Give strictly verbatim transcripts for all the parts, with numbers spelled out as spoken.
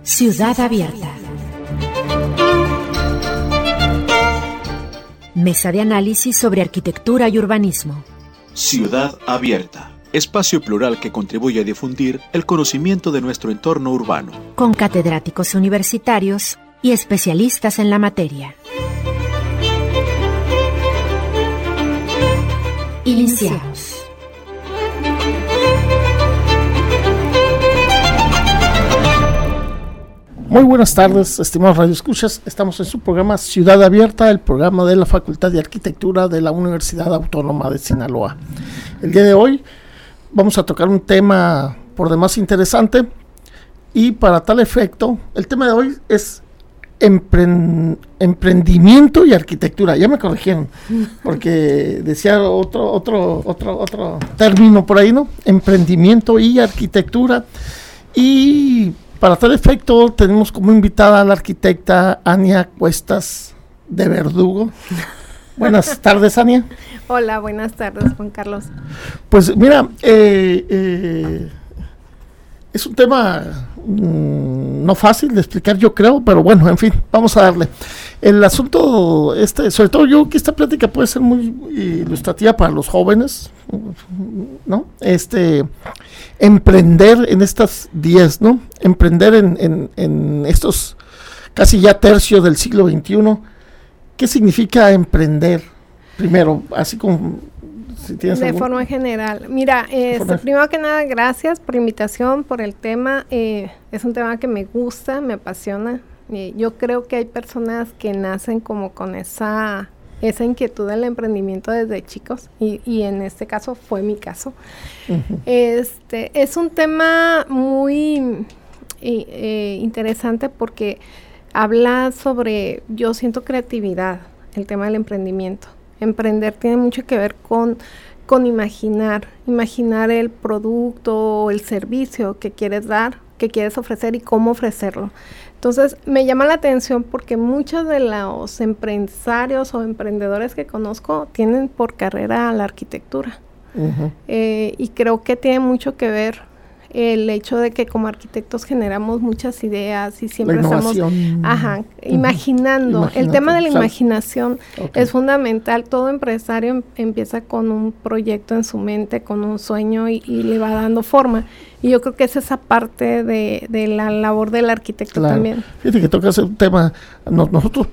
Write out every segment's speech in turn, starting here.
Ciudad Abierta. Mesa de análisis sobre arquitectura y urbanismo. Ciudad Abierta. Espacio plural que contribuye a difundir el conocimiento de nuestro entorno urbano. Con catedráticos universitarios y especialistas en la materia. Iniciamos. Muy buenas tardes, estimados radioescuchas. Estamos en su programa Ciudad Abierta, el programa de la Facultad de Arquitectura de la Universidad Autónoma de Sinaloa. El día de hoy vamos a tocar un tema por demás interesante y para tal efecto, el tema de hoy es empren- emprendimiento y arquitectura. Ya me corrigieron, porque decía otro, otro, otro, otro término por ahí, ¿no? Emprendimiento y arquitectura. Y para tal efecto tenemos como invitada a la arquitecta Ania Cuestas de Verdugo. Buenas tardes, Ania. Hola, buenas tardes, Juan Carlos. Pues mira, eh, eh, es un tema mmm, no fácil de explicar, yo creo, pero bueno, en fin, vamos a darle. El asunto, este, sobre todo yo creo que esta plática puede ser muy ilustrativa para los jóvenes, ¿no? Este, emprender en estas diez, ¿no? Emprender en, en, en estos casi ya tercios del siglo veintiuno. ¿Qué significa emprender? Primero, así como si tienes de algún... forma general. Mira, eh, forma... primero que nada, gracias por la invitación, por el tema. Eh, es un tema que me gusta, me apasiona. Eh, yo creo que hay personas que nacen como con esa, esa inquietud del emprendimiento desde chicos, y, y en este caso fue mi caso. Uh-huh. Este, es un tema muy eh, eh, interesante porque habla sobre, yo siento creatividad, el tema del emprendimiento. Emprender tiene mucho que ver con, con imaginar, imaginar el producto o el servicio que quieres dar, que quieres ofrecer y cómo ofrecerlo. Entonces, me llama la atención porque muchos de los empresarios o emprendedores que conozco tienen por carrera la arquitectura. Uh-huh. Eh, y creo que tiene mucho que ver el hecho de que como arquitectos generamos muchas ideas y siempre estamos ajá, uh-huh. imaginando. Imagínate, el tema de la ¿sabes? imaginación okay. es fundamental. Todo empresario em- empieza con un proyecto en su mente, con un sueño y, y le va dando forma. Y yo creo que es esa parte de, de la labor del arquitecto claro. también. Fíjate que tocas un tema, nos, nosotros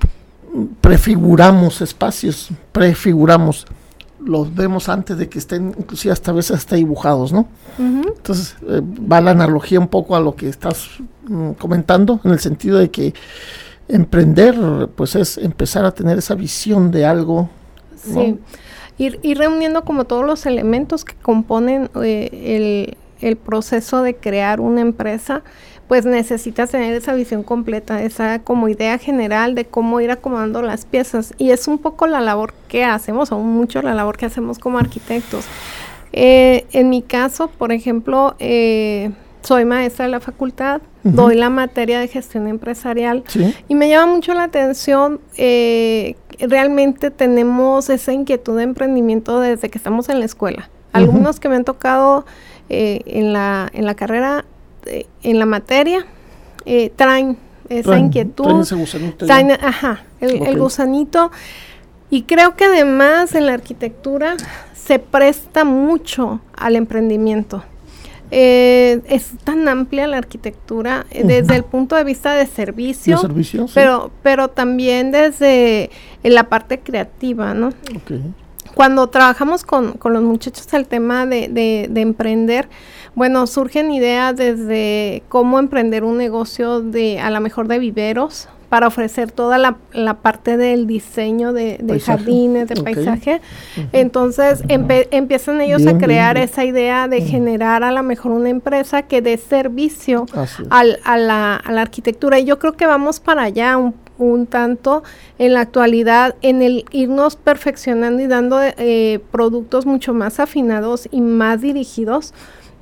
prefiguramos espacios, prefiguramos. Los vemos antes de que estén, inclusive hasta a veces hasta dibujados, ¿no? Uh-huh. Entonces, eh, va la analogía un poco a lo que estás mm, comentando, en el sentido de que emprender, pues es empezar a tener esa visión de algo, ¿no? Sí, ir, ir reuniendo como todos los elementos que componen eh, el, el proceso de crear una empresa, pues necesitas tener esa visión completa, esa como idea general de cómo ir acomodando las piezas, y es un poco la labor que hacemos, o mucho la labor que hacemos como arquitectos. Eh, en mi caso, por ejemplo, eh, soy maestra de la facultad, uh-huh. doy la materia de gestión empresarial, ¿sí? Y me llama mucho la atención, eh, realmente tenemos esa inquietud de emprendimiento desde que estamos en la escuela. Uh-huh. Algunos que me han tocado eh, en la en la carrera, en la materia, eh, traen esa traen, inquietud, traen ese gusanito, traen, ajá, el, okay. el gusanito, y creo que además en la arquitectura se presta mucho al emprendimiento. Eh, es tan amplia la arquitectura eh, uh-huh. desde el punto de vista de servicio, ¿De servicio? Sí. pero pero también desde en la parte creativa, ¿no? Okay. Cuando trabajamos con, con los muchachos el tema de, de, de emprender, bueno, surgen ideas desde cómo emprender un negocio de, a lo mejor de viveros, para ofrecer toda la, la parte del diseño de, de jardines, de okay. paisaje. Uh-huh. Entonces, empe- empiezan ellos bien, a crear bien, bien. esa idea de uh-huh. generar a lo mejor una empresa que dé servicio al, a, la, a la arquitectura. Y yo creo que vamos para allá un un tanto en la actualidad, en el irnos perfeccionando y dando eh, productos mucho más afinados y más dirigidos,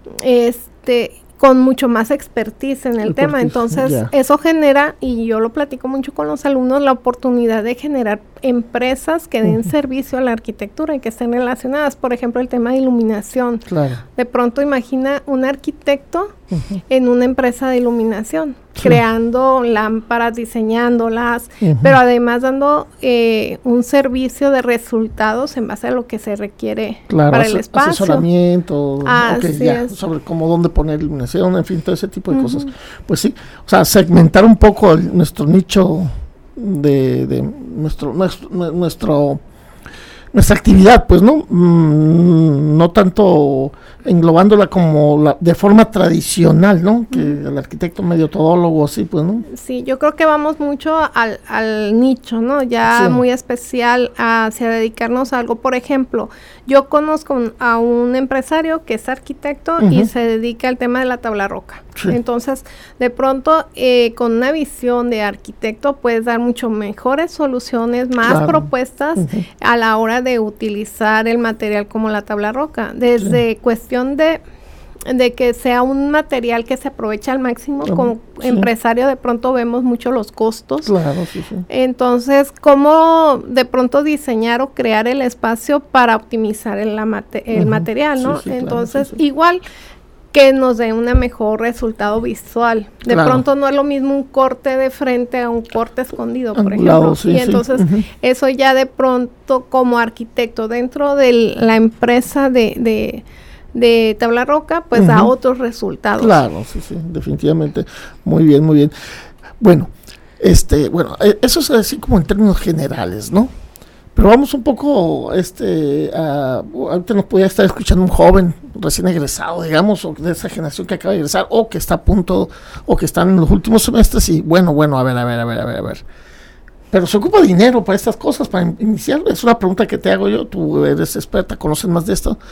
este, con mucho más expertise en el, el tema. Entonces, yeah. eso genera, y yo lo platico mucho con los alumnos, la oportunidad de generar empresas que den uh-huh. servicio a la arquitectura y que estén relacionadas. Por ejemplo, el tema de iluminación. Claro. De pronto imagina un arquitecto uh-huh. en una empresa de iluminación. sí. creando lámparas, diseñándolas, uh-huh. pero además dando eh, un servicio de resultados en base a lo que se requiere claro, para el espacio. Asesoramiento, Así okay, ya, es. sobre cómo dónde poner iluminación, en fin, todo ese tipo de uh-huh. cosas. Pues sí, o sea, segmentar un poco el, nuestro nicho de, de nuestro, nuestro, nuestro nuestra actividad, pues, ¿no? Mm, no tanto englobándola como la, de forma tradicional, ¿no? Que mm. el arquitecto medio todólogo, así, pues, ¿no? Sí, yo creo que vamos mucho al, al nicho, ¿no? Ya sí. muy especial hacia dedicarnos a algo. Por ejemplo, yo conozco un, a un empresario que es arquitecto uh-huh. y se dedica al tema de la tabla roca. Sí. Entonces, de pronto, eh, con una visión de arquitecto puedes dar mucho mejores soluciones, más claro. propuestas uh-huh. a la hora de utilizar el material como la tabla roca. Desde sí. cuestión de, de que sea un material que se aprovecha al máximo, uh-huh. como sí. empresario de pronto vemos mucho los costos. Claro, sí, sí. Entonces, cómo de pronto diseñar o crear el espacio para optimizar el, la mate- el uh-huh. material, ¿no? Sí, sí, Entonces, claro, sí, sí. igual que nos dé un mejor resultado visual. De claro. pronto no es lo mismo un corte de frente a un corte escondido, por Angulado, ejemplo. Sí, y sí. entonces uh-huh. eso ya de pronto como arquitecto dentro de la empresa de, de, de tabla roca, pues uh-huh. da otros resultados. Claro, sí, sí, definitivamente. Muy bien, muy bien. Bueno, este, bueno, eso es así como en términos generales, ¿no? Pero vamos un poco, este, a, ahorita nos podría estar escuchando un joven recién egresado, digamos, o de esa generación que acaba de egresar, o que está a punto, o que están en los últimos semestres, y bueno, bueno, a ver, a ver, a ver, a ver, a ver. Pero se ocupa dinero para estas cosas, para in- iniciar. Es una pregunta que te hago yo, tú eres experta, conoces más de esto.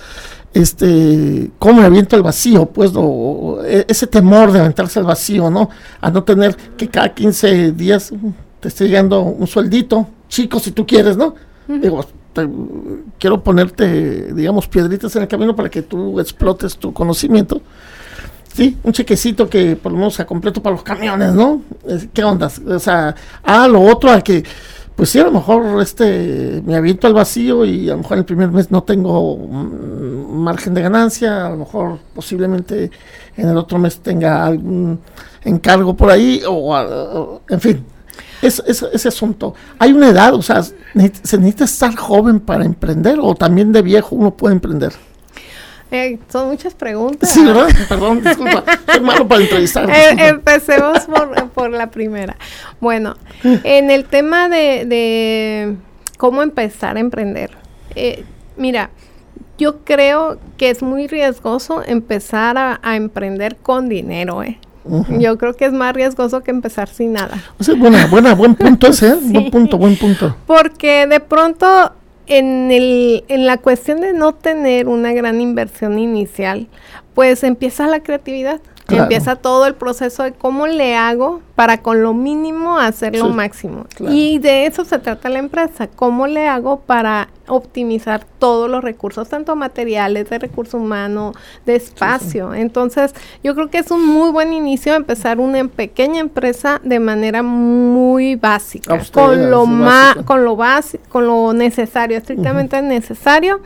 Este, ¿cómo me aviento al vacío? Pues lo, ese temor de aventarse al vacío, ¿no? A no tener que cada quince días te esté llegando un sueldito, chico, si tú quieres, ¿no? Uh-huh. Digo, te, quiero ponerte, digamos, piedritas en el camino para que tú explotes tu conocimiento. Sí, un chequecito que por lo menos sea completo para los camiones, ¿no? ¿Qué onda? O sea, ah, lo otro, a que, pues sí, a lo mejor este me aviento al vacío y a lo mejor en el primer mes no tengo mm, margen de ganancia, a lo mejor posiblemente en el otro mes tenga algún encargo por ahí, o, o en fin. Es, es, ese asunto. ¿Hay una edad? O sea, ¿se necesita estar joven para emprender o también de viejo uno puede emprender? Eh, son muchas preguntas. Sí, ¿verdad? Perdón, disculpa. Soy malo para entrevistar. Eh, empecemos por, por la primera. Bueno, en el tema de, de cómo empezar a emprender. Eh, mira, yo creo que es muy riesgoso empezar a, a emprender con dinero, ¿eh? Uh-huh. Yo creo que es más riesgoso que empezar sin nada. O sea, buena, buena, buen punto ese, ¿eh? Sí. Buen punto, buen punto. Porque de pronto en el en la cuestión de no tener una gran inversión inicial, pues empieza la creatividad. Claro. Empieza todo el proceso de cómo le hago para con lo mínimo hacer lo sí, máximo. Claro. Y de eso se trata la empresa. ¿Cómo le hago para optimizar todos los recursos, tanto materiales, de recurso humano, de espacio? Sí, sí. Entonces, yo creo que es un muy buen inicio empezar una pequeña empresa de manera muy básica, usted, con lo más, con lo básico, con lo necesario, estrictamente uh-huh. necesario,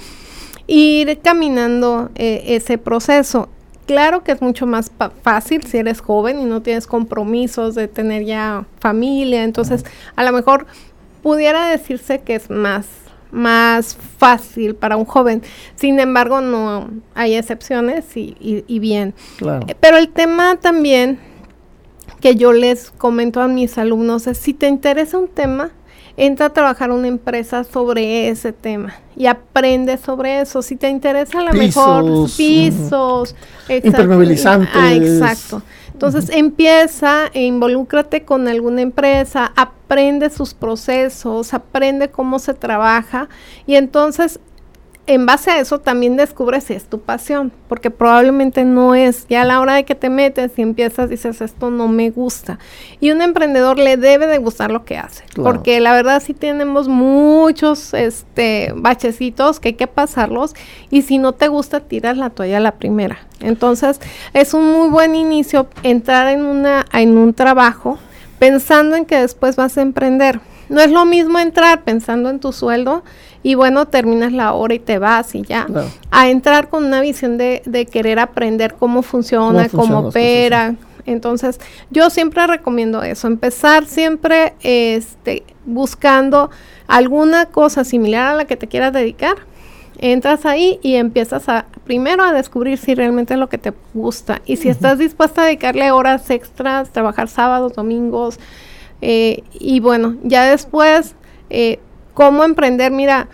ir caminando eh, ese proceso. Claro que es mucho más pa- fácil si eres joven y no tienes compromisos de tener ya familia, entonces a lo mejor pudiera decirse que es más, más fácil para un joven. Sin embargo, no hay excepciones y, y, y bien. Claro. Eh, pero el tema también que yo les comento a mis alumnos es, si te interesa un tema, entra a trabajar una empresa sobre ese tema y aprende sobre eso. Si te interesa a lo mejor pisos, uh-huh. impermeabilizantes. Ah, exacto. Entonces uh-huh. empieza e involúcrate con alguna empresa, aprende sus procesos, aprende cómo se trabaja y entonces en base a eso también descubres si es tu pasión, porque probablemente no es. Ya a la hora de que te metes y empiezas, dices, esto no me gusta. Y un emprendedor le debe de gustar lo que hace, claro. porque la verdad sí tenemos muchos este bachecitos que hay que pasarlos, y si no te gusta, tiras la toalla a la primera. Entonces, es un muy buen inicio entrar en una en un trabajo pensando en que después vas a emprender. No es lo mismo entrar pensando en tu sueldo y bueno, terminas la hora y te vas y ya. Claro. A entrar con una visión de, de querer aprender cómo funciona, cómo, funciona, cómo opera, Entonces, yo siempre recomiendo eso, empezar siempre este, buscando alguna cosa similar a la que te quieras dedicar. Entras ahí y empiezas a, primero a descubrir si realmente es lo que te gusta. Y si uh-huh. estás dispuesta a dedicarle horas extras, trabajar sábados, domingos, eh, y bueno, ya después, eh, ¿cómo emprender? Mira,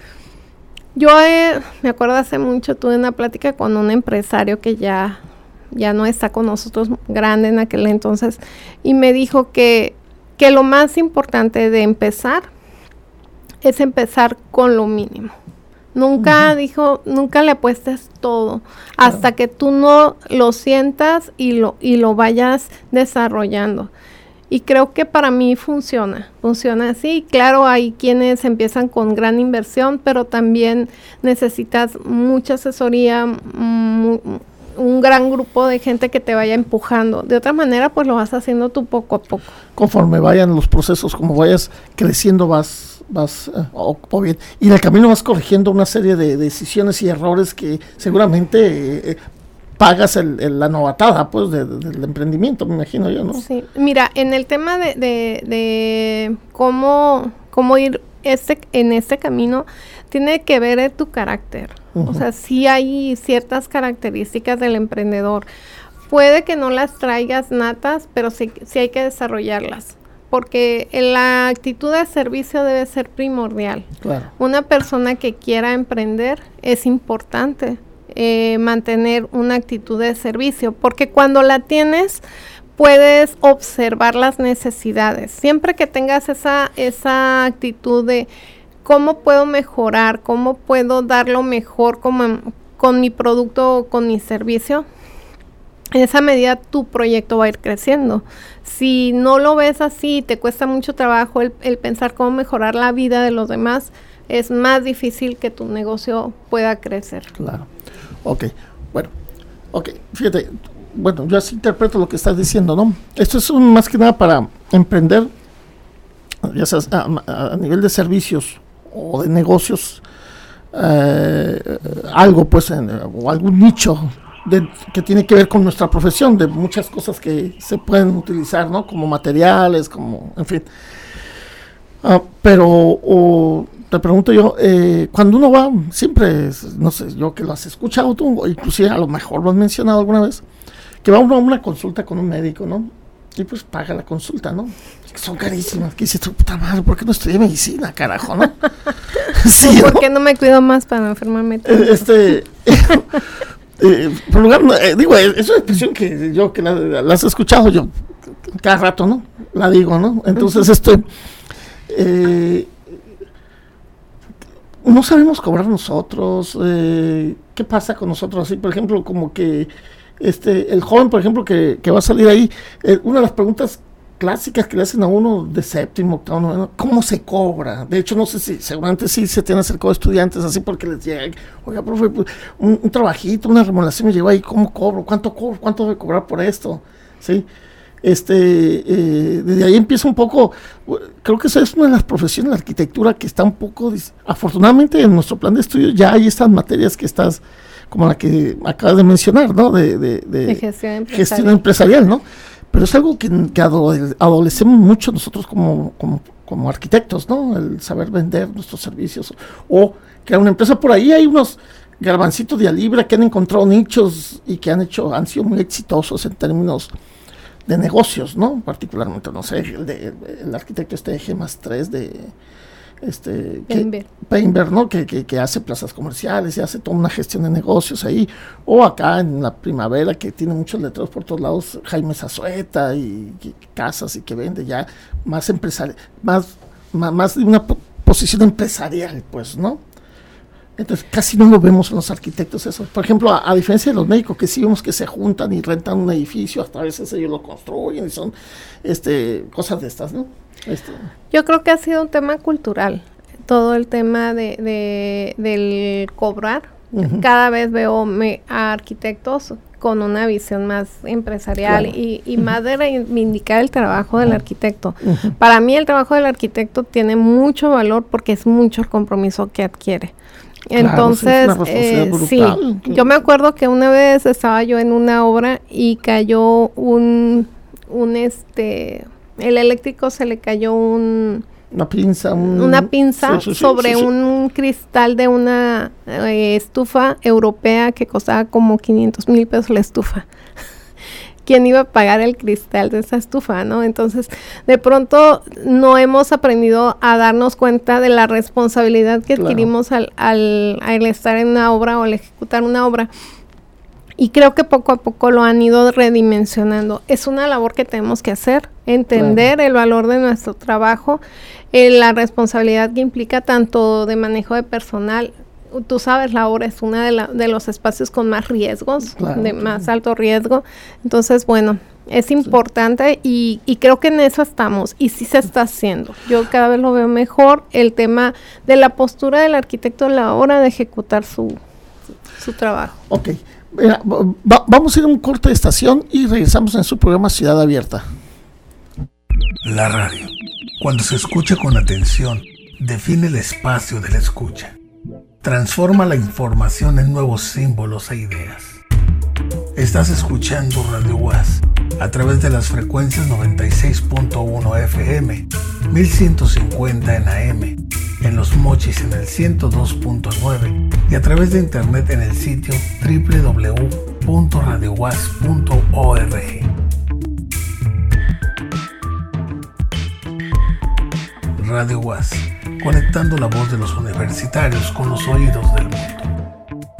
yo eh, me acuerdo hace mucho, tuve una plática con un empresario que ya, ya no está con nosotros, grande en aquel entonces, y me dijo que, que lo más importante de empezar es empezar con lo mínimo. Nunca, uh-huh. dijo, nunca le apuestes todo, hasta claro. que tú no lo sientas y lo, y lo vayas desarrollando. Y creo que para mí funciona, funciona así. Claro, hay quienes empiezan con gran inversión, pero también necesitas mucha asesoría, mu- un gran grupo de gente que te vaya empujando. De otra manera, pues lo vas haciendo tú poco a poco. Conforme vayan los procesos, como vayas creciendo, vas... vas uh, o, o bien, y en el camino vas corrigiendo una serie de, de decisiones y errores que seguramente eh, pagas el, el, la novatada pues de, de, del emprendimiento, me imagino yo, ¿no? Sí, mira, en el tema de, de, de cómo, cómo ir este, en este camino, tiene que ver eh, tu carácter. Uh-huh. O sea, sí hay ciertas características del emprendedor. Puede que no las traigas natas, pero sí, sí hay que desarrollarlas. Porque la actitud de servicio debe ser primordial. Claro. Una persona que quiera emprender es importante eh, mantener una actitud de servicio, porque cuando la tienes puedes observar las necesidades. Siempre que tengas esa, esa actitud de cómo puedo mejorar, cómo puedo dar lo mejor como, con mi producto o con mi servicio, en esa medida tu proyecto va a ir creciendo. Si no lo ves así, te cuesta mucho trabajo el, el pensar cómo mejorar la vida de los demás, es más difícil que tu negocio pueda crecer. Claro. Ok, bueno, ok, fíjate, bueno, yo así interpreto lo que estás diciendo, ¿no? Esto es un, más que nada para emprender, ya sea a, a nivel de servicios o de negocios, eh, algo pues, en, o algún nicho De, que tiene que ver con nuestra profesión, de muchas cosas que se pueden utilizar, ¿no? Como materiales, como, en fin. Uh, pero, o, te pregunto yo, eh, cuando uno va, siempre, no sé, yo que lo has escuchado tú, inclusive a lo mejor lo has mencionado alguna vez, que va uno a una consulta con un médico, ¿no? Y pues paga la consulta, ¿no? Son carísimas. Que dices tú, puta madre, ¿por qué no estudié medicina, carajo, no? Sí, ¿por ¿no? qué no me cuido más para no enfermarme tanto? Este... Eh, por lugar, eh, digo, es una expresión que yo que la, la has escuchado yo cada rato, ¿no? La digo, ¿no? Entonces, esto eh, no sabemos cobrar nosotros, eh, ¿qué pasa con nosotros? Así, por ejemplo, como que este el joven, por ejemplo, que, que va a salir ahí, eh, una de las preguntas clásicas que le hacen a uno de séptimo, octavo, noveno, ¿cómo se cobra? De hecho, no sé si, seguramente sí se tienen acercado estudiantes así porque les llega, oiga, profe, pues, un, un trabajito, una remodelación me llegó ahí, ¿cómo cobro? ¿Cuánto cobro? ¿Cuánto debe cobrar por esto? ¿Sí? Este, eh, desde ahí empieza un poco, creo que esa es una de las profesiones de la arquitectura que está un poco, afortunadamente en nuestro plan de estudio ya hay estas materias que estás, como la que acabas de mencionar, ¿no? De, de, de, de gestión empresarial. Gestión empresarial, ¿no? Pero es algo que, que adolecemos mucho nosotros como, como, como arquitectos, ¿no? El saber vender nuestros servicios o crear una empresa. Por ahí hay unos garbancitos de a libra que han encontrado nichos y que han hecho, han sido muy exitosos en términos de negocios, ¿no? Particularmente, no sé, el, de, el arquitecto este de G más tres de este Painter, ¿no? Que, que, que hace plazas comerciales y hace toda una gestión de negocios ahí, o acá en la Primavera que tiene muchos letreros por todos lados, Jaime Zazueta y, y casas y que vende ya más empresarial, más, más, más de una po- posición empresarial, pues, ¿no? Entonces casi no lo vemos en los arquitectos eso. Por ejemplo, a, a diferencia de los médicos que sí vemos que se juntan y rentan un edificio, hasta a veces ellos lo construyen y son este cosas de estas, ¿no? Este. Yo creo que ha sido un tema cultural, todo el tema de, de del cobrar. Uh-huh. Cada vez veo me, a arquitectos con una visión más empresarial, claro. y, y uh-huh. más de reivindicar el trabajo del uh-huh. arquitecto. Uh-huh. Para mí el trabajo del arquitecto tiene mucho valor porque es mucho el compromiso que adquiere. Entonces, claro, sí, eh, sí, yo me acuerdo que una vez estaba yo en una obra y cayó un un este, el eléctrico se le cayó un... Una pinza, un, una pinza sí, sí, sobre sí, sí. un cristal de una eh, estufa europea que costaba como quinientos mil pesos la estufa. ¿Quién iba a pagar el cristal de esa estufa, no? Entonces, de pronto no hemos aprendido a darnos cuenta de la responsabilidad que Claro. adquirimos al, al, al estar en una obra o al ejecutar una obra. Y creo que poco a poco lo han ido redimensionando. Es una labor que tenemos que hacer, entender claro. el valor de nuestro trabajo, eh, la responsabilidad que implica tanto de manejo de personal. Tú sabes, la obra es uno de, la, de los espacios con más riesgos, claro, de más claro. alto riesgo. Entonces, bueno, es importante sí. y, y creo que en eso estamos y sí se está haciendo. Yo cada vez lo veo mejor, el tema de la postura del arquitecto a la hora de ejecutar su, su trabajo. Ok. Mira, va, vamos a ir a un corte de estación y regresamos en su programa Ciudad Abierta. La radio, cuando se escucha con atención, define el espacio de la escucha. Transforma la información en nuevos símbolos e ideas. Estás escuchando Radio UAS a través de las frecuencias noventa y seis punto uno F M, mil ciento cincuenta en A M, en Los Mochis en el ciento dos punto nueve y a través de internet en el sitio doble u doble u doble u punto radio uas punto org. Radio UAS, conectando la voz de los universitarios con los oídos del mundo.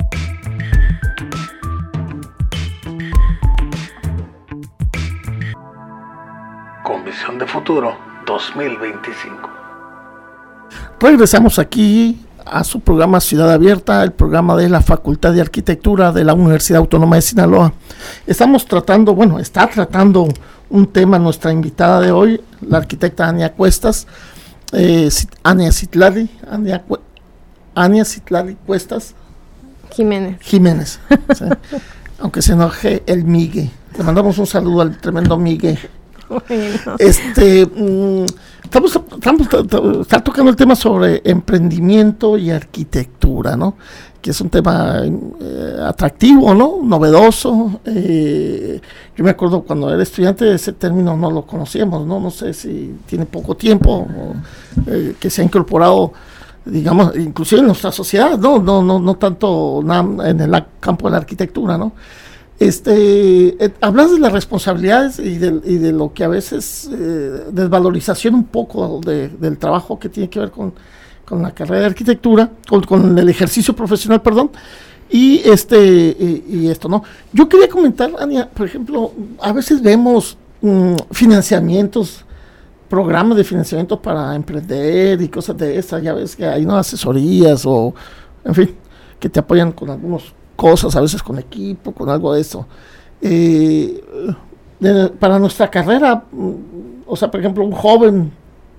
Con visión de futuro dos mil veinticinco. Regresamos aquí a su programa Ciudad Abierta, el programa de la Facultad de Arquitectura de la Universidad Autónoma de Sinaloa. Estamos tratando, bueno, está tratando un tema nuestra invitada de hoy, la arquitecta Ania Cuestas, eh, Ania Citlali, Ania, Ania Citlali Cuestas Jiménez. Jiménez, ¿sí? Aunque se enoje el Migue. Le mandamos un saludo al tremendo Migue. Bueno. Este, mmm, estamos, estamos está tocando el tema sobre emprendimiento y arquitectura, ¿no? Que es un tema eh, atractivo, ¿no? Novedoso. Eh, yo me acuerdo cuando era estudiante ese término no lo conocíamos, ¿no? No sé si tiene poco tiempo o, eh, que se ha incorporado, digamos, inclusive en nuestra sociedad, ¿no? No, no, no tanto nada en el campo de la arquitectura, ¿no? Este, eh, hablas de las responsabilidades y de, y de lo que a veces eh, desvalorización un poco de, del trabajo que tiene que ver con, con la carrera de arquitectura, con, con el ejercicio profesional, perdón, y este y, y esto, ¿no? Yo quería comentar, Ania, por ejemplo, a veces vemos um, financiamientos, programas de financiamiento para emprender y cosas de esas, ya ves que hay unas asesorías o, en fin, que te apoyan con algunos cosas, a veces con equipo, con algo de eso. Eh, de, para nuestra carrera, o sea, por ejemplo, un joven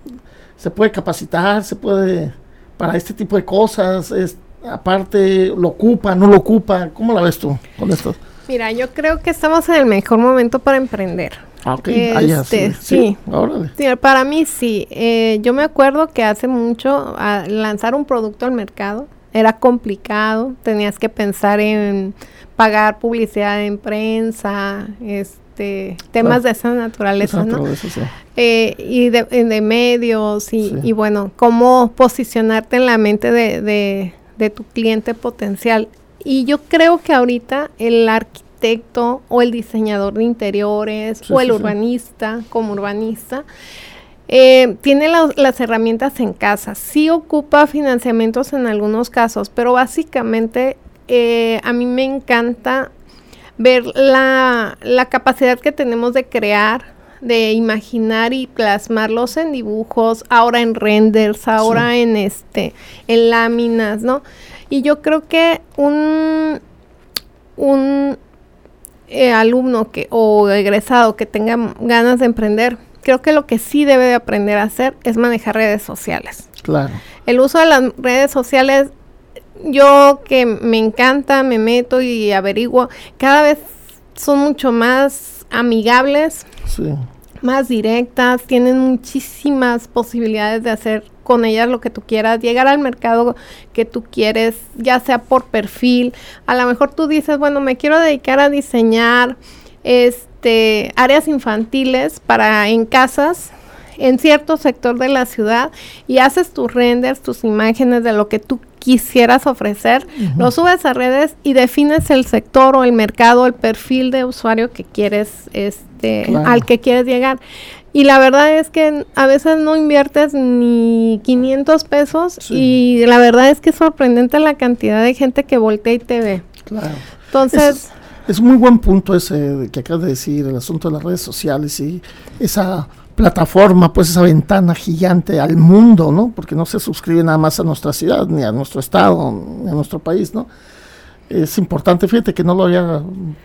se puede capacitar, se puede, para este tipo de cosas, es, aparte, lo ocupa, no lo ocupa, ¿cómo la ves tú con esto? Mira, yo creo que estamos en el mejor momento para emprender. Ah, ok, este, ah, ya, sí, sí, sí. Órale. Sí, para mí sí, eh, yo me acuerdo que hace mucho a lanzar un producto al mercado era complicado, tenías que pensar en pagar publicidad en prensa, este, temas ah, de esa naturaleza, ¿no? Eso, sí. eh, y de, de medios y, sí. y bueno, cómo posicionarte en la mente de, de, de tu cliente potencial. Y yo creo que ahorita el arquitecto o el diseñador de interiores sí, o el sí, urbanista sí. como urbanista Eh, tiene la, las herramientas en casa, sí ocupa financiamientos en algunos casos, pero básicamente eh, a mí me encanta ver la, la capacidad que tenemos de crear, de imaginar y plasmarlos en dibujos, ahora en renders, ahora sí. en este, en láminas, ¿no? Y yo creo que un, un eh, alumno que o egresado que tenga ganas de emprender, creo que lo que sí debe de aprender a hacer es manejar redes sociales. Claro. El uso de las redes sociales, yo que me encanta, me meto y averiguo, cada vez son mucho más amigables, sí. más directas, tienen muchísimas posibilidades de hacer con ellas lo que tú quieras, llegar al mercado que tú quieres, ya sea por perfil. A lo mejor tú dices, bueno, me quiero dedicar a diseñar, este, este áreas infantiles para en casas en cierto sector de la ciudad y haces tus renders, tus imágenes de lo que tú quisieras ofrecer, uh-huh. lo subes a redes y defines el sector o el mercado, el perfil de usuario que quieres, este, claro. al que quieres llegar. Y la verdad es que a veces no inviertes ni quinientos pesos sí. y la verdad es que es sorprendente la cantidad de gente que voltea y te ve. Claro. Entonces... Es, es muy buen punto ese que acabas de decir, el asunto de las redes sociales y esa plataforma, pues esa ventana gigante al mundo, ¿no? Porque no se suscribe nada más a nuestra ciudad, ni a nuestro estado, ni a nuestro país, ¿no? Es importante, fíjate que no lo había...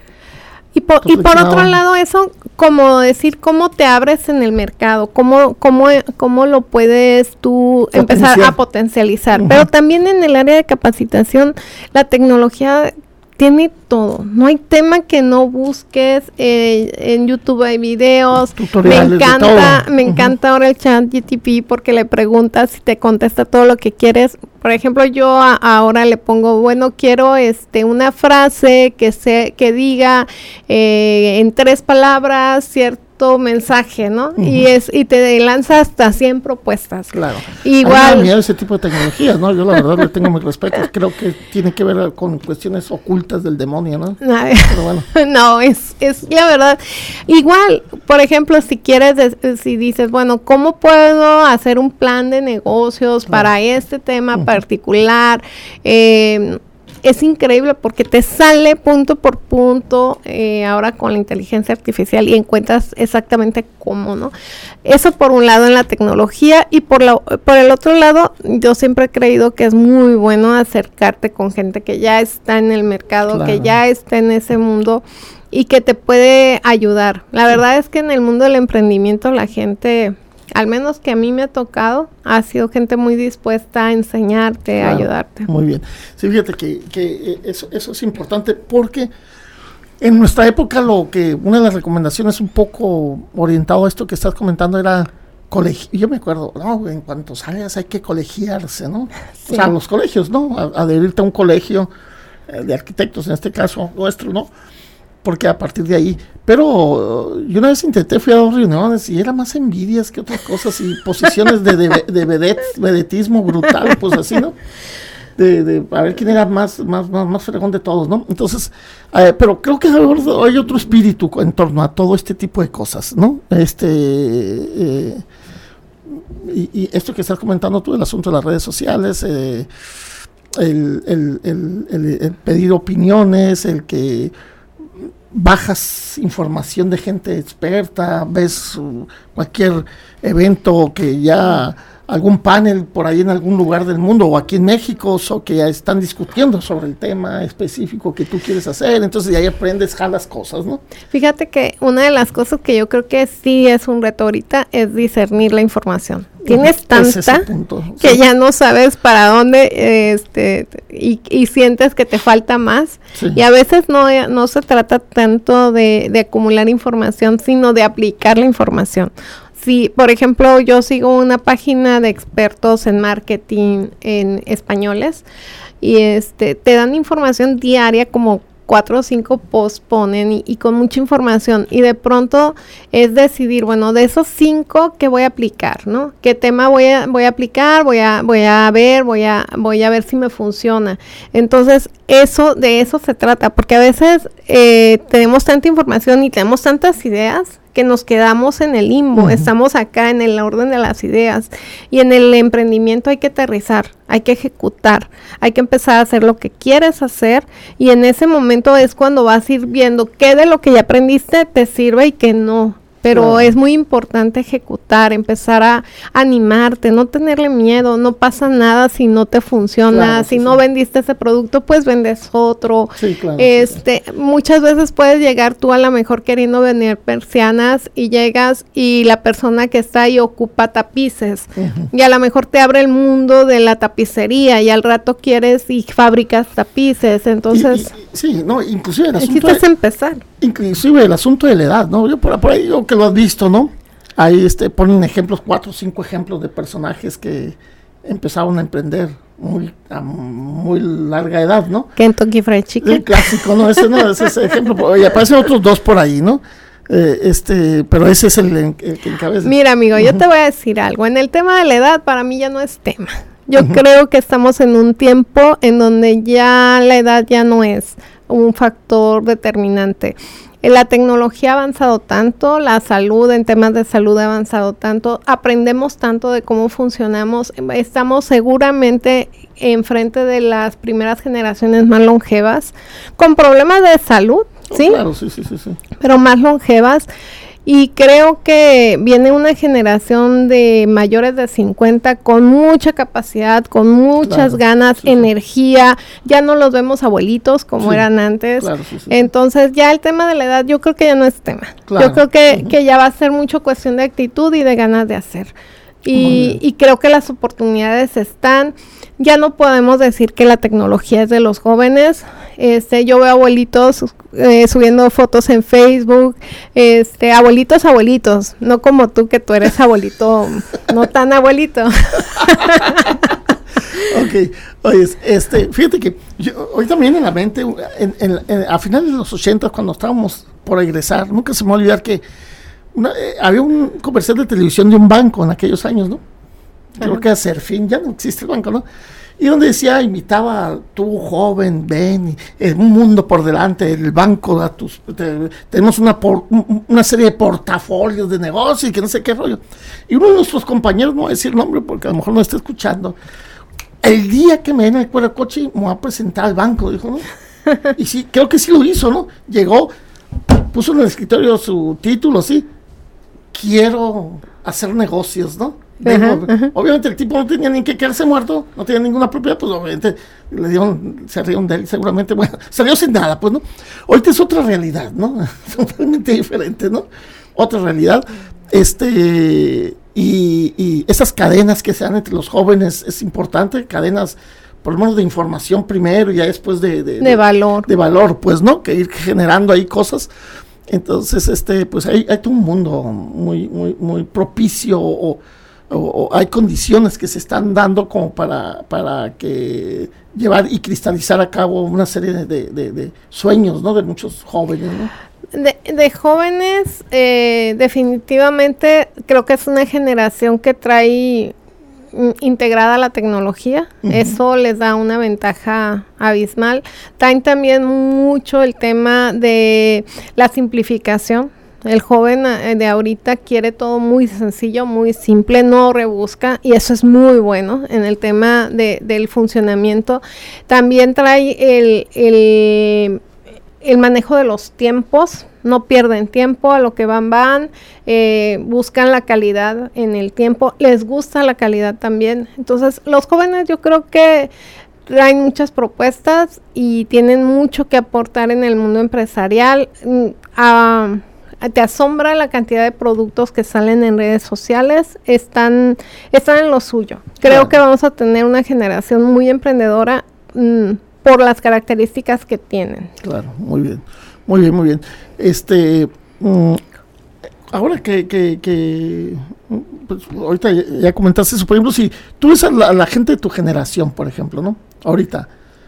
Y por, y por otro lado, eso, como decir, cómo te abres en el mercado, cómo, cómo, cómo lo puedes tú Potencial. empezar a potencializar. Uh-huh. Pero también en el área de capacitación, la tecnología tiene todo. No hay tema que no busques. Eh, en YouTube hay videos. Tutoriales me encanta, de todo. me uh-huh. encanta ahora el chat G T P porque le preguntas y te contesta todo lo que quieres. Por ejemplo, yo a, ahora le pongo, bueno, quiero este una frase que se que diga eh, en tres palabras cierto mensaje, ¿no? Uh-huh. Y es y te lanza hasta cien propuestas. Claro. Igual. A mí me da miedo ese tipo de tecnologías, ¿no? Yo la verdad le tengo mi respeto. Creo que tiene que ver con cuestiones ocultas del demonio, ¿no? Pero bueno. No, es es la verdad. Igual, por ejemplo, si quieres, de, si dices, bueno, ¿cómo puedo hacer un plan de negocios claro. para este tema uh-huh. particular? Eh, Es increíble porque te sale punto por punto eh, ahora con la inteligencia artificial y encuentras exactamente cómo, ¿no? Eso por un lado en la tecnología y por, la, por el otro lado yo siempre he creído que es muy bueno acercarte con gente que ya está en el mercado, claro. que ya está en ese mundo y que te puede ayudar. La sí. verdad es que en el mundo del emprendimiento la gente... al menos que a mí me ha tocado, ha sido gente muy dispuesta a enseñarte, claro, a ayudarte. Muy bien. Sí, fíjate que, que eso, eso es importante porque en nuestra época lo que, una de las recomendaciones un poco orientado a esto que estás comentando era colegio. Yo me acuerdo, no, en cuanto salgas hay que colegiarse, ¿no? Sí. O sea, los colegios, ¿no? A, adherirte a un colegio eh, de arquitectos, en este caso nuestro, ¿no? Porque a partir de ahí, pero uh, yo una vez intenté, fui a dos reuniones y era más envidias que otras cosas y posiciones de, de, de vedet, vedetismo brutal, pues así, ¿no? De, de a ver quién era más, más, más, más fregón de todos, ¿no? Entonces, eh, pero creo que hay otro espíritu en torno a todo este tipo de cosas, ¿no? Este, eh, y, y esto que estás comentando tú, el asunto de las redes sociales, eh, el, el, el, el, el pedir opiniones, el que bajas información de gente experta, ves uh, cualquier evento que ya, algún panel por ahí en algún lugar del mundo o aquí en México, o que ya están discutiendo sobre el tema específico que tú quieres hacer, entonces de ahí aprendes, jalas cosas, ¿no? Fíjate que una de las cosas que yo creo que sí es un reto ahorita es discernir la información. Tienes tanta punto, que sí. ya no sabes para dónde este y, y sientes que te falta más sí. y a veces no, no se trata tanto de, de acumular información, sino de aplicar la información. Si, por ejemplo, yo sigo una página de expertos en marketing en españoles y este te dan información diaria, como cuatro o cinco posts ponen y, y con mucha información, y de pronto es decidir, bueno, de esos cinco, ¿qué voy a aplicar, no? ¿Qué tema voy a voy a aplicar? Voy a voy a ver, voy a voy a ver si me funciona. Entonces, eso de eso se trata, porque a veces eh, tenemos tanta información y tenemos tantas ideas que nos quedamos en el limbo, uh-huh. estamos acá en el orden de las ideas, y en el emprendimiento hay que aterrizar, hay que ejecutar, hay que empezar a hacer lo que quieres hacer, y en ese momento es cuando vas a ir viendo qué de lo que ya aprendiste te sirve y qué no. Pero claro. es muy importante ejecutar, empezar a animarte, no tenerle miedo, no pasa nada si no te funciona, claro, si sí, no sí. vendiste ese producto, pues vendes otro. Sí, claro, este, sí. Muchas veces puedes llegar tú a lo mejor queriendo vender persianas y llegas y la persona que está ahí ocupa tapices uh-huh. y a lo mejor te abre el mundo de la tapicería y al rato quieres y fabricas tapices, entonces... Y, y, sí, no, inclusive el asunto... Necesitas de, empezar. Inclusive el asunto de la edad, ¿no? Yo por, por ahí yo que lo has visto, ¿no? Ahí este, ponen ejemplos, cuatro o cinco ejemplos de personajes que empezaron a emprender muy a muy larga edad, ¿no? Kentucky Fried Chicken. El clásico, ¿no? Ese no, ese es el ejemplo. Y aparecen otros dos por ahí, ¿no? Eh, este, pero ese es el, el que encabeza. Mira, amigo, uh-huh. yo te voy a decir algo. En el tema de la edad, para mí ya no es tema. Yo uh-huh. creo que estamos en un tiempo en donde ya la edad ya no es un factor determinante. La tecnología ha avanzado tanto, la salud, en temas de salud ha avanzado tanto, aprendemos tanto de cómo funcionamos, estamos seguramente enfrente de las primeras generaciones más longevas, con problemas de salud, ¿sí? Oh, claro, sí, sí, sí, sí. Pero más longevas. Y creo que viene una generación de mayores de cincuenta con mucha capacidad, con muchas claro, ganas, sí, energía. Sí. Ya no los vemos abuelitos como sí, eran antes. Claro, sí, sí, Entonces ya el tema de la edad yo creo que ya no es tema. Claro. Yo creo que, uh-huh. que ya va a ser mucho cuestión de actitud y de ganas de hacer. Y, y creo que las oportunidades están. Ya no podemos decir que la tecnología es de los jóvenes. Este, yo veo abuelitos eh, subiendo fotos en Facebook, este, abuelitos, abuelitos, no como tú que tú eres abuelito, no tan abuelito. Ok, oye, este, fíjate que yo, hoy también en la mente, en, en, en, a finales de los ochentas, cuando estábamos por egresar, nunca se me va a olvidar que una, eh, había un comercial de televisión de un banco en aquellos años, ¿no? Creo Ajá. que era Serfín, ya no existe el banco, ¿no? Y donde decía, invitaba, tú joven, ven, en un mundo por delante, el banco, a tus, te, tenemos una, por, una serie de portafolios de negocios y que no sé qué rollo. Y uno de nuestros compañeros, no voy a decir el nombre porque a lo mejor no está escuchando, el día que me den el cuero coche, me voy a presentar al banco, dijo, ¿no? Y sí, creo que sí lo hizo, ¿no? Llegó, puso en el escritorio su título, sí, quiero hacer negocios, ¿no? Ajá, ajá. Obviamente el tipo no tenía ni que quedarse muerto, no tenía ninguna propiedad, pues obviamente le dieron, se rieron de él seguramente, bueno, salió sin nada, pues, ¿no? Ahorita es otra realidad, ¿no? Totalmente diferente, ¿no? Otra realidad, este, y, y esas cadenas que se dan entre los jóvenes es importante, cadenas por lo menos de información primero y ya después de... De, de, de valor. De valor, pues, ¿no? Que ir generando ahí cosas. Entonces, este, pues hay, hay todo un mundo muy, muy, muy propicio o... O, o hay condiciones que se están dando como para, para que llevar y cristalizar a cabo una serie de, de, de, de sueños, ¿no? De muchos jóvenes, ¿no? De, de jóvenes, eh, definitivamente creo que es una generación que trae mm, integrada la tecnología, uh-huh. Eso les da una ventaja abismal. Traen también mucho el tema de la simplificación. El joven de ahorita quiere todo muy sencillo, muy simple, no rebusca, y eso es muy bueno en el tema de, del funcionamiento. También trae el, el, el manejo de los tiempos, no pierden tiempo, a lo que van van, eh, buscan la calidad en el tiempo, les gusta la calidad también. Entonces, los jóvenes yo creo que traen muchas propuestas y tienen mucho que aportar en el mundo empresarial. Uh, Te asombra la cantidad de productos que salen en redes sociales, están, están en lo suyo. Creo claro. que vamos a tener una generación muy emprendedora mmm, por las características que tienen. Claro, muy bien, muy bien, muy bien. Este, mmm, ahora que, que, que pues, ahorita ya, ya comentaste eso, por ejemplo, si tú ves a la, a la gente de tu generación, por ejemplo, ¿no? Ahorita,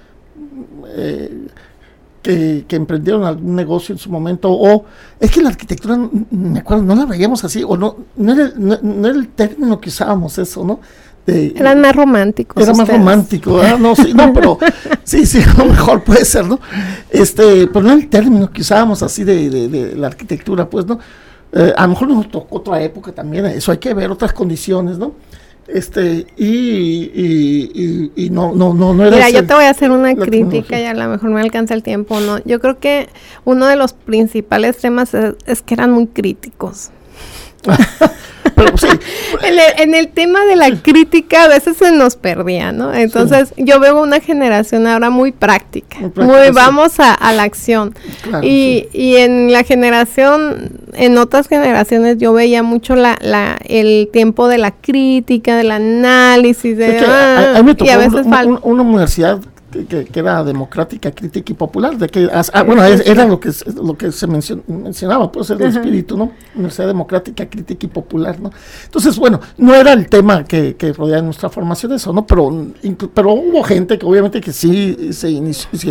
eh, Que, que emprendieron algún negocio en su momento, o es que la arquitectura, me acuerdo, no la veíamos así, o no, no era, no, no era el término que usábamos eso, ¿no? De, Eran más románticos. Era ustedes. más romántico, ¿eh? No, sí, no, pero sí, sí, a lo mejor puede ser, ¿no? Este, pero no era el término que usábamos así de, de, de la arquitectura, pues, ¿no? Eh, a lo mejor nos tocó otra época también, eso hay que ver, otras condiciones, ¿no? Este, y, y, y, y no, no, no, no era. Mira, yo te voy a hacer una crítica y a lo mejor me alcanza el tiempo, ¿no? Yo creo que uno de los principales temas es, es que eran muy críticos. Pero, sí. en, el, en el tema de la crítica a veces se nos perdía, ¿no? Entonces sí. yo veo una generación ahora muy práctica, muy, práctica, muy sí. vamos a, a la acción. Claro, y, sí. y en la generación, en otras generaciones yo veía mucho la, la el tiempo de la crítica, del análisis, de, ah, a, a mí me tocó y a veces una, una, una universidad Que, que era democrática, crítica y popular, de que ah, bueno, era lo que lo que se mencion, mencionaba, pues el espíritu, ¿no? Universidad democrática, crítica y popular, ¿no? Entonces, bueno, no era el tema que, que rodeaba nuestra formación eso, ¿no? Pero pero hubo gente que obviamente que sí se inició, se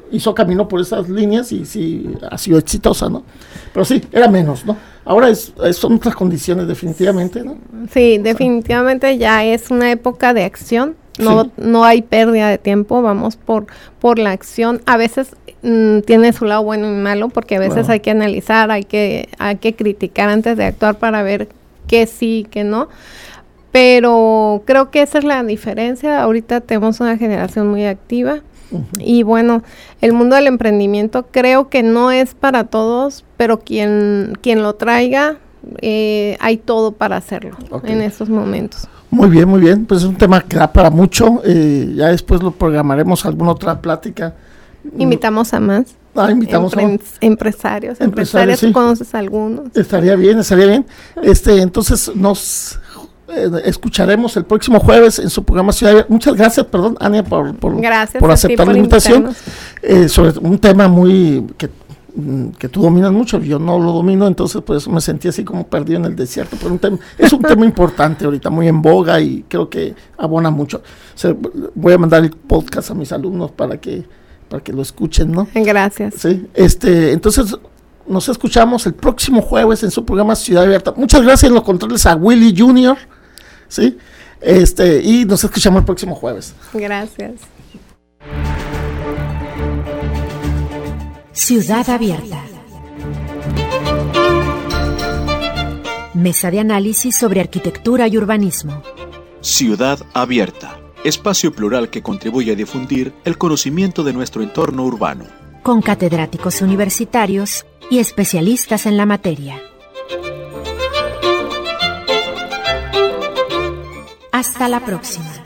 hizo camino por esas líneas y sí ha sido exitosa, ¿no? Pero sí, era menos, ¿no? Ahora es, es, son otras condiciones definitivamente, ¿no? Sí, definitivamente ya es una época de acción, no, sí. no hay pérdida de tiempo, vamos por, por la acción. A veces mmm, tiene su lado bueno y malo, porque a veces bueno. hay que analizar, hay que, hay que criticar antes de actuar para ver qué sí, qué no. Pero creo que esa es la diferencia. Ahorita tenemos una generación muy activa. Uh-huh. Y bueno, el mundo del emprendimiento creo que no es para todos, pero quien, quien lo traiga, eh, hay todo para hacerlo okay. en estos momentos. Muy bien, muy bien. Pues es un tema que da para mucho. Eh, ya después lo programaremos alguna otra plática. Invitamos a más. Ah, invitamos Empre- a empresarios. Empresarios, ¿tú sí. conoces algunos? Estaría bien, estaría bien. Este, entonces nos eh, escucharemos el próximo jueves en su programa Ciudad Abierta. Muchas gracias, perdón, Ania, por, por, gracias por aceptar por la invitación. Eh, sobre un tema muy que, que tú dominas mucho, yo no lo domino, entonces por eso me sentí así como perdido en el desierto. Pero un tema, es un tema importante ahorita, muy en boga y creo que abona mucho. O sea, voy a mandar el podcast a mis alumnos para que para que lo escuchen, ¿no? Gracias. Sí, este, entonces nos escuchamos el próximo jueves en su programa Ciudad Abierta. Muchas gracias en los controles a Willy junior, ¿sí? Este, y nos escuchamos el próximo jueves. Gracias. Ciudad Abierta. Mesa de análisis sobre arquitectura y urbanismo. Ciudad Abierta. Espacio plural que contribuye a difundir el conocimiento de nuestro entorno urbano. Con catedráticos universitarios y especialistas en la materia. Hasta la próxima.